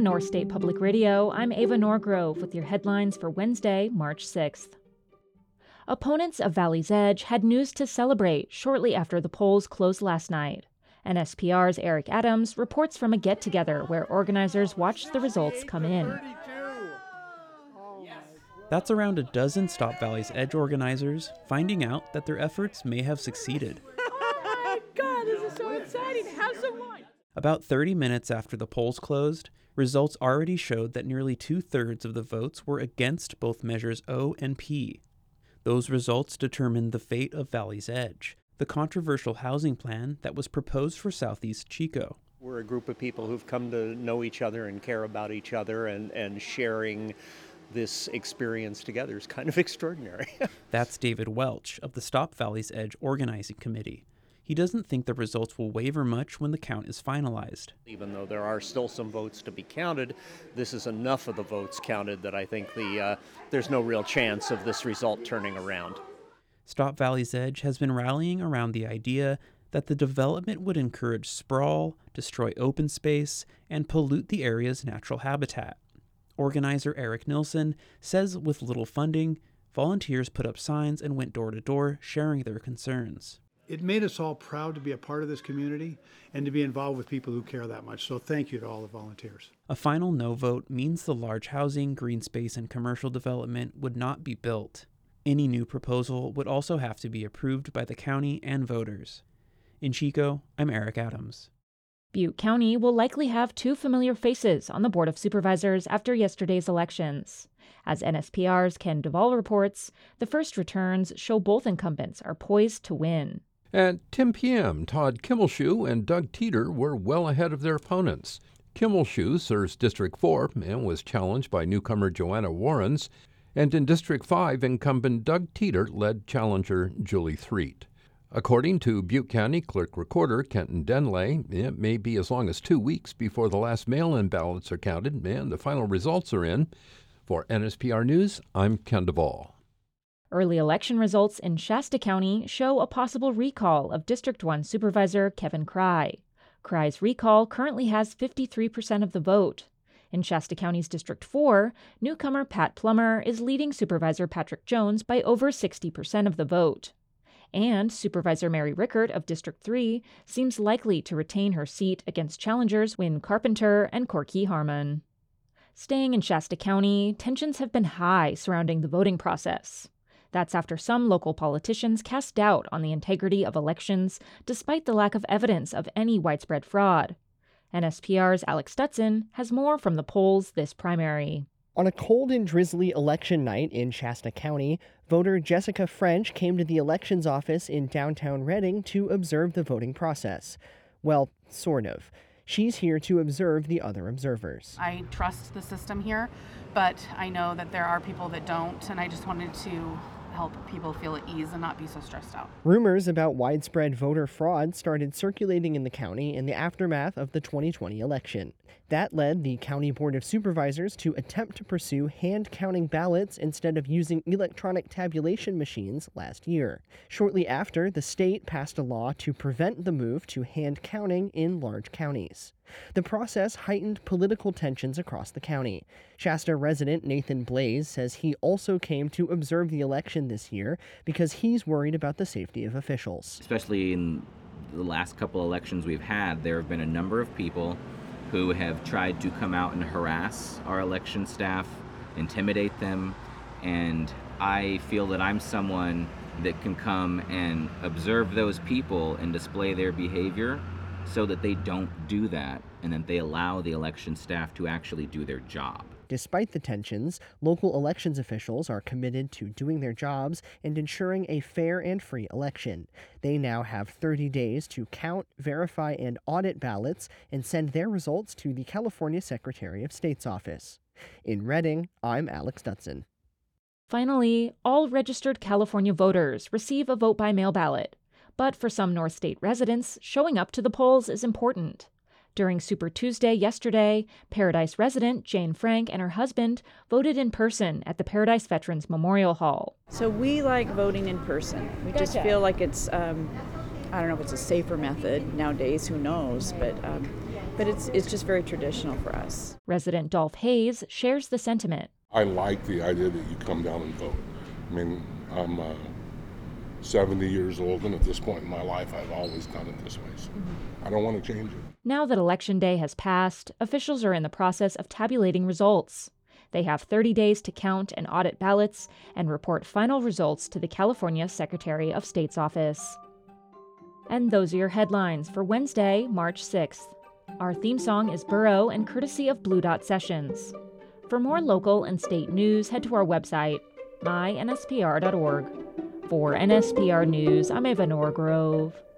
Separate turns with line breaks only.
North State Public Radio, I'm Ava Norgrove with your headlines for Wednesday, March 6th. Opponents of Valley's Edge had news to celebrate shortly after the polls closed last night. NSPR's Eric Adams reports from a get-together where organizers watched the results come in.
That's around a dozen Stop Valley's Edge organizers finding out that their efforts may have succeeded.
Oh my God, this is so exciting. How's it going?
About 30 minutes after the polls closed, results already showed that nearly 2/3 of the votes were against both measures O and P. Those results determined the fate of Valley's Edge, the controversial housing plan that was proposed for Southeast Chico.
We're a group of people who've come to know each other and care about each other, and sharing this experience together is kind of extraordinary.
That's David Welch of the Stop Valley's Edge Organizing Committee. He doesn't think the results will waver much when the count is finalized.
Even though there are still some votes to be counted, this is enough of the votes counted that I think there's no real chance of this result turning around.
Stop Valley's Edge has been rallying around the idea that the development would encourage sprawl, destroy open space, and pollute the area's natural habitat. Organizer Eric Nilsson says with little funding, volunteers put up signs and went door to door sharing their concerns.
It made us all proud to be a part of this community and to be involved with people who care that much. So thank you to all the volunteers.
A final no vote means the large housing, green space, and commercial development would not be built. Any new proposal would also have to be approved by the county and voters. In Chico, I'm Eric Adams.
Butte County will likely have two familiar faces on the Board of Supervisors after yesterday's elections. As NSPR's Ken Duvall reports, the first returns show both incumbents are poised to win.
At 10 p.m., Todd Kimmelshoe and Doug Teeter were well ahead of their opponents. Kimmelshoe serves District 4 and was challenged by newcomer Joanna Warrens, and in District 5, incumbent Doug Teeter led challenger Julie Threet. According to Butte County Clerk Recorder Kenton Denley, it may be as long as 2 weeks before the last mail-in ballots are counted and the final results are in. For NSPR News, I'm Ken Duvall.
Early election results in Shasta County show a possible recall of District 1 Supervisor Kevin Cry. Cry's recall currently has 53% of the vote. In Shasta County's District 4, newcomer Pat Plummer is leading Supervisor Patrick Jones by over 60% of the vote. And Supervisor Mary Rickert of District 3 seems likely to retain her seat against challengers Wynn Carpenter and Corky Harmon. Staying in Shasta County, tensions have been high surrounding the voting process. That's after some local politicians cast doubt on the integrity of elections despite the lack of evidence of any widespread fraud. NSPR's Alex Stutson has more from the polls this primary.
On a cold and drizzly election night in Shasta County, voter Jessica French came to the elections office in downtown Reading to observe the voting process. Well, sort of. She's here to observe the other observers.
I trust the system here, but I know that there are people that don't, and I just wanted to help people feel at ease and not be so stressed out.
Rumors about widespread voter fraud started circulating in the county in the aftermath of the 2020 election. That led the County Board of Supervisors to attempt to pursue hand-counting ballots instead of using electronic tabulation machines last year. Shortly after, the state passed a law to prevent the move to hand-counting in large counties. The process heightened political tensions across the county. Shasta resident Nathan Blaze says he also came to observe the election this year because he's worried about the safety of officials.
Especially in the last couple elections we've had, there have been a number of people who have tried to come out and harass our election staff, intimidate them, and I feel that I'm someone that can come and observe those people and display their behavior so that they don't do that and that they allow the election staff to actually do their job.
Despite the tensions, local elections officials are committed to doing their jobs and ensuring a fair and free election. They now have 30 days to count, verify, and audit ballots and send their results to the California Secretary of State's office. In Reading, I'm Alex Stutson.
Finally, all registered California voters receive a vote-by-mail ballot. But for some North State residents, showing up to the polls is important. During Super Tuesday yesterday, Paradise resident Jane Frank and her husband voted in person at the Paradise Veterans Memorial Hall.
So we like voting in person. We just feel like it's, I don't know if it's a safer method nowadays, who knows, but
but it's just very traditional for us.
Resident Dolph Hayes shares the sentiment.
I like the idea that you come down and vote. I mean, I'm 70 years old, and at this point in my life, I've always done it this way. So I don't want to change it.
Now that Election Day has passed, officials are in the process of tabulating results. They have 30 days to count and audit ballots and report final results to the California Secretary of State's office. And those are your headlines for Wednesday, March 6th. Our theme song is Burrow and courtesy of Blue Dot Sessions. For more local and state news, head to our website, mynspr.org. For NSPR News, I'm Eva Norgrove.